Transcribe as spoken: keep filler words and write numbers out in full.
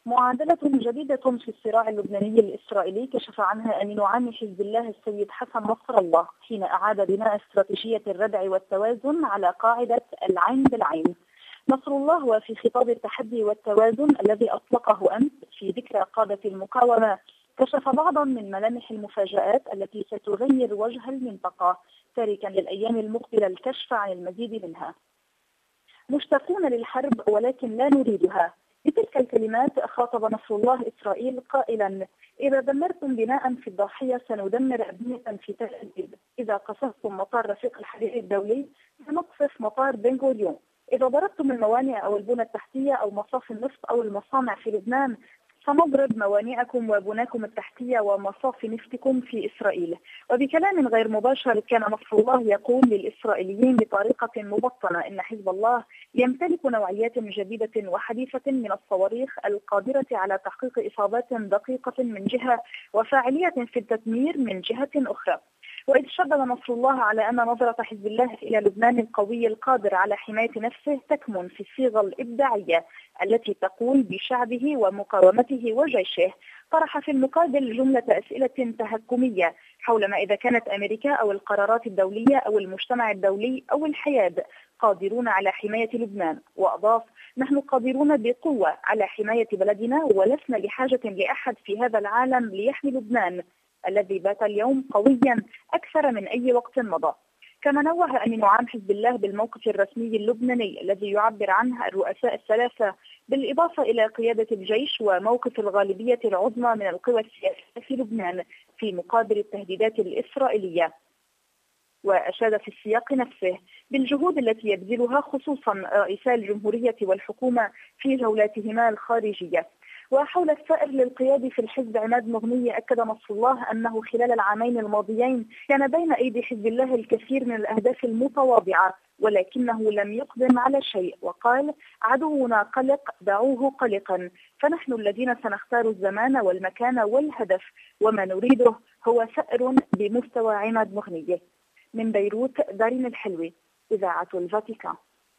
معادلة جديدة في الصراع اللبناني الإسرائيلي كشف عنها أمين عام حزب الله السيد حسن نصر الله حين أعاد بناء استراتيجية الردع والتوازن على قاعدة العين بالعين. نصر الله وفي خطاب التحدي والتوازن الذي أطلقه أمس في ذكرى قادة المقاومة كشف بعضا من ملامح المفاجآت التي ستغير وجه المنطقة، تاركا للأيام المقبلة الكشف عن المزيد منها. مشتاقون للحرب ولكن لا نريدها. بتلك الكلمات خاطب نصر الله إسرائيل قائلا: إذا دمرتم بناء في الضاحية سندمر أبنية في تل أبيب، إذا قصفتم مطار رفيق الحريري الدولي سنقصف مطار بن غوريون، إذا ضربتم الموانئ أو البنى التحتية أو مصافي النفط أو المصانع في لبنان سنضرب موانئكم وبناكم التحتية ومصافي نفطكم في إسرائيل. وبكلام غير مباشر كان نصر الله يقول للإسرائيليين بطريقة مبطنة إن حزب الله يمتلك نوعيات جديدة وحديثة من الصواريخ القادرة على تحقيق إصابات دقيقة من جهة وفاعلية في التدمير من جهة أخرى. وإذ شدد نصر الله على أن نظرة حزب الله إلى لبنان القوي القادر على حماية نفسه تكمن في الصيغة الإبداعية التي تقول بشعبه ومقاومته وجيشه، طرح في المقابل جملة أسئلة تهكمية حول ما إذا كانت أمريكا أو القرارات الدولية أو المجتمع الدولي أو الحياد قادرون على حماية لبنان، وأضاف: نحن قادرون بقوة على حماية بلدنا ولسنا بحاجة لأحد في هذا العالم ليحمي لبنان الذي بات اليوم قويا أكثر من أي وقت مضى. كما نوه أمين عام حزب الله بالموقف الرسمي اللبناني الذي يعبر عنه الرؤساء الثلاثة، بالإضافة إلى قيادة الجيش وموقف الغالبية العظمى من القوى السياسية في لبنان في مقابل التهديدات الإسرائيلية. وأشاد في السياق نفسه بالجهود التي يبذلها خصوصا رئيسا الجمهورية والحكومة في جولاتهما الخارجية. وحول السائر للقيادة في الحزب عماد مغنية أكد نصر الله أنه خلال العامين الماضيين كان بين أيدي حزب الله الكثير من الأهداف المتواضعة ولكنه لم يقدم على شيء، وقال: عدونا قلق دعوه قلقا، فنحن الذين سنختار الزمان والمكان والهدف، وما نريده هو ثأر بمستوى عماد مغنية. من بيروت دارين الحلوي، إذاعة الفاتيكان.